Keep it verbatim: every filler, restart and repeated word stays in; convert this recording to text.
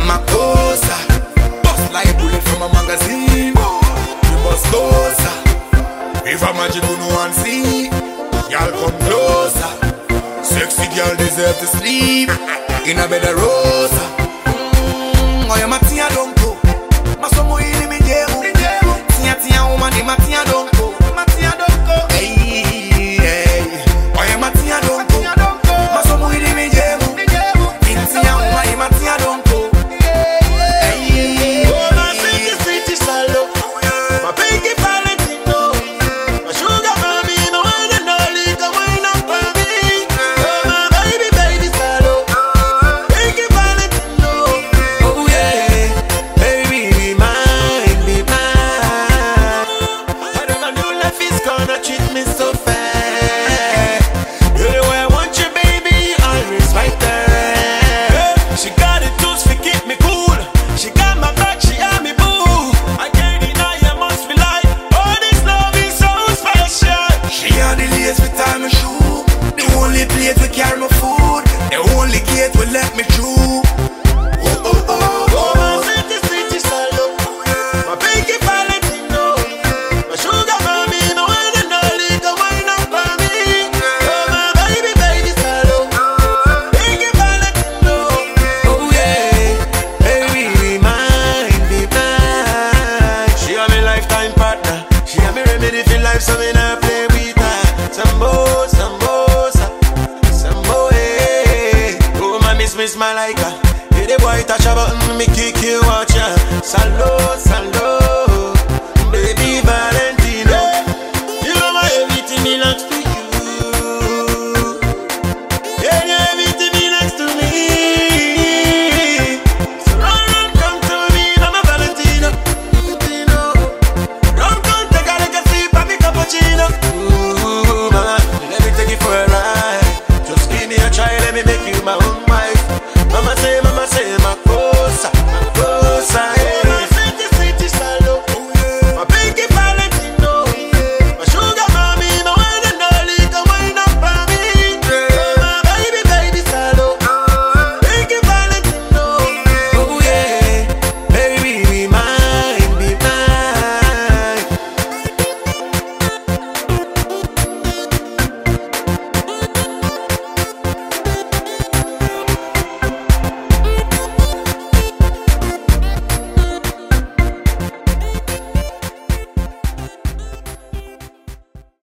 Makosa, bust like bullet from a magazine. We must closer. If I imagine you no one see, y'all come closer. Sexy girl deserve to sleep in a bed of rosa. Mmm, oh, you matia don't go. Masomo ili mijeru. Tia tia woman di matia don't go. Matia don't go. Hey, hey. Oh, you matia don't go. Masomo ili mijeru. Tia woman di matia don't go. Hey, oh, my sweetie, sweetie, shallow. My pinky Valentino. My sugar mommy, no one and only can wine up for me. Oh, my baby, baby, shallow. Pinky Valentino. oh yeah, baby, be mine, be mine. I know my new life is gonna treat me so fair. You're the way I want you, baby, always right there. She got the tools to keep me cool. She got my back, she got me boo. I can't deny I must be like, oh, this love is so special. She had the lace with tie my shoe. The only plate we carry my food. The only gate will let me through. Oh, oh, oh, Oh, my sweetie, sweetie, shallow. My pinky Valentino. My sugar mommy, no one and only can wine up for me. Oh, my baby, baby, shallow. Pinky Valentino. oh yeah, baby, be mine, be mine. She a me lifetime partner. She a me remedy for life, so me not play with her. Sambo, sambosa, sambo, hey. Oh, my miss, miss my like her. Hey, the boy touch a button, me kick you out ya. Salo, salo.